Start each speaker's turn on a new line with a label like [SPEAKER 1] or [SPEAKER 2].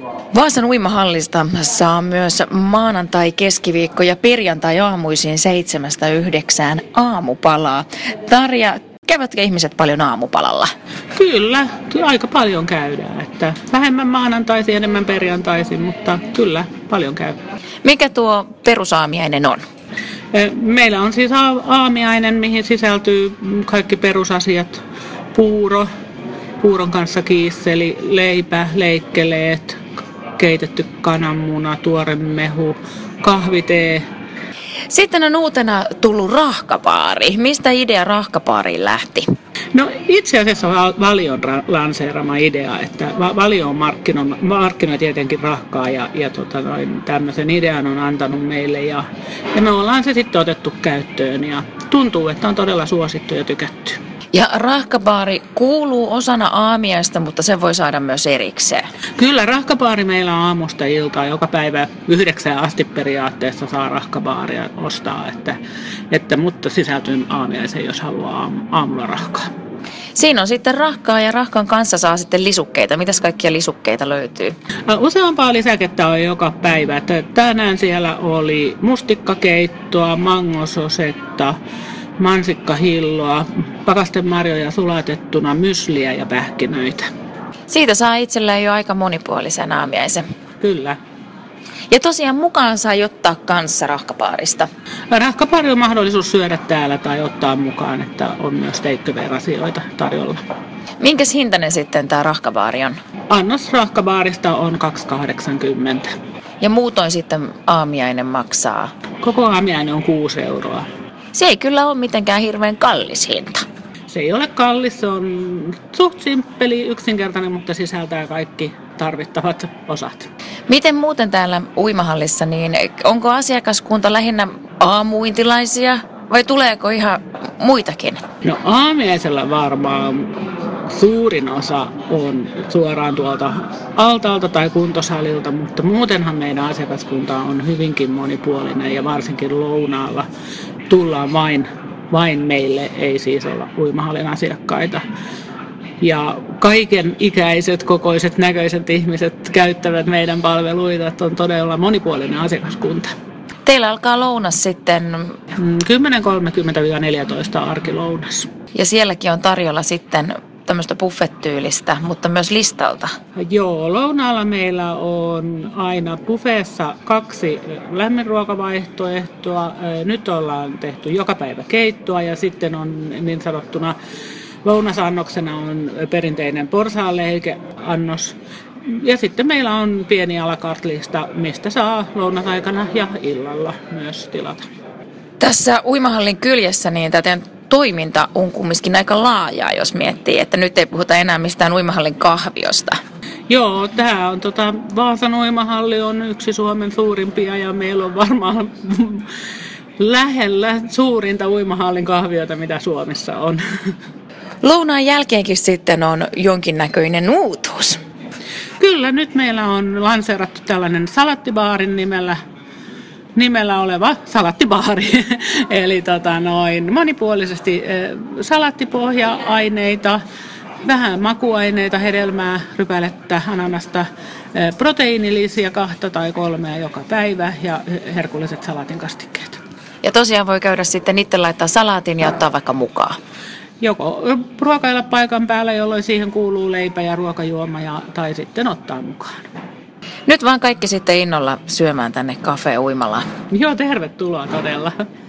[SPEAKER 1] Vaasan uimahallista saa myös maanantai, keskiviikko ja perjantai aamuisin 7-9 aamupalaa. Tarja, käyvätkö ihmiset paljon aamupalalla?
[SPEAKER 2] Kyllä aika paljon käydään. Että vähemmän maanantaisin, enemmän perjantaisin, mutta kyllä paljon käy.
[SPEAKER 1] Mikä tuo perusaamiainen on?
[SPEAKER 2] Meillä on siis aamiainen, mihin sisältyy kaikki perusasiat. Puuron kanssa kiisseli, leipä, leikkeleet, keitetty kananmuna, tuore mehu, kahvitee.
[SPEAKER 1] Sitten on uutena tullut rahkabaari. Mistä idea rahkabaariin lähti?
[SPEAKER 2] No itse asiassa Valion lanseerama idea, että Valio on markkinoi tietenkin rahkaa ja tämmöisen idean on antanut meille ja me ollaan se sitten otettu käyttöön ja tuntuu, että on todella suosittu ja tykätty.
[SPEAKER 1] Ja rahkabaari kuuluu osana aamiaista, mutta se voi saada myös erikseen.
[SPEAKER 2] Kyllä, rahkabaari meillä on aamusta iltaan. Joka päivä 9 asti periaatteessa saa rahkabaaria ostaa, mutta sisältyy aamiaiseen, jos haluaa aamulla rahkaa.
[SPEAKER 1] Siinä on sitten rahkaa ja rahkan kanssa saa sitten lisukkeita. Mitäs kaikkia lisukkeita löytyy?
[SPEAKER 2] Useampaa lisäkettä on joka päivä. Tänään siellä oli mustikkakeittoa, mangososetta, mansikkahilloa, pakastemarjoja sulatettuna, mysliä ja pähkinöitä.
[SPEAKER 1] Siitä saa itselleen jo aika monipuolisen aamiaisen.
[SPEAKER 2] Kyllä.
[SPEAKER 1] Ja tosiaan mukaan saa ottaa kanssa rahkabaarista.
[SPEAKER 2] Rahkabaari on mahdollisuus syödä täällä tai ottaa mukaan, että on myös take-away-asioita tarjolla.
[SPEAKER 1] Minkäs hintainen sitten tämä rahkabaari on?
[SPEAKER 2] Annos rahkabaarista on 2,80.
[SPEAKER 1] Ja muutoin sitten aamiainen maksaa?
[SPEAKER 2] Koko aamiainen on 6 euroa.
[SPEAKER 1] Se ei kyllä ole mitenkään hirveän kallis hinta.
[SPEAKER 2] Se ei ole kallis, se on suht simppeli, yksinkertainen, mutta sisältää kaikki tarvittavat osat.
[SPEAKER 1] Miten muuten täällä uimahallissa, niin onko asiakaskunta lähinnä aamuintilaisia vai tuleeko ihan muitakin?
[SPEAKER 2] No aamiaisella varmaan suurin osa on suoraan tuolta altaalta tai kuntosalilta, mutta muutenhan meidän asiakaskunta on hyvinkin monipuolinen ja varsinkin lounaalla tullaan vain meille, ei siis olla uimahallin asiakkaita. Ja kaiken ikäiset, kokoiset, näköiset ihmiset käyttävät meidän palveluita, että on todella monipuolinen asiakaskunta.
[SPEAKER 1] Teillä alkaa lounas sitten
[SPEAKER 2] 10.30-14 arkilounas.
[SPEAKER 1] Ja sielläkin on tarjolla sitten tämmöistä buffet-tyylistä, mutta myös listalta.
[SPEAKER 2] Joo, lounaalla meillä on aina buffeessa 2 lämminruokavaihtoehtoa. Nyt ollaan tehty joka päivä keittoa ja sitten on niin sanottuna lounasannoksena on perinteinen porsaanleikeannos. Ja sitten meillä on pieni à la carte-lista, mistä saa lounasaikana ja illalla myös tilata.
[SPEAKER 1] Tässä uimahallin kyljessä niin täten toiminta on kumminkin aika laajaa, jos miettii, että nyt ei puhuta enää mistään uimahallin kahviosta.
[SPEAKER 2] Joo, tämä on Vaasan uimahalli on yksi Suomen suurimpia ja meillä on varmaan lähellä suurinta uimahallin kahviota, mitä Suomessa on.
[SPEAKER 1] Lounaan jälkeenkin sitten on jonkinnäköinen uutuus.
[SPEAKER 2] Kyllä, nyt meillä on lanseerattu tällainen salattibaarin nimellä oleva salattibaari. Eli monipuolisesti salattipohja-aineita, vähän makuaineita, hedelmää, rypälettä, ananasta, proteiinilisiä 2 tai 3 joka päivä ja herkulliset salatin kastikkeet.
[SPEAKER 1] Ja tosiaan voi käydä sitten itse laittaa salaatin ja ottaa vaikka mukaan.
[SPEAKER 2] Joko ruokailla paikan päällä, jolloin siihen kuuluu leipä ja ruokajuoma, tai sitten ottaa mukaan.
[SPEAKER 1] Nyt vaan kaikki sitten innolla syömään tänne Cafe Uimalaan.
[SPEAKER 2] Joo, tervetuloa todella.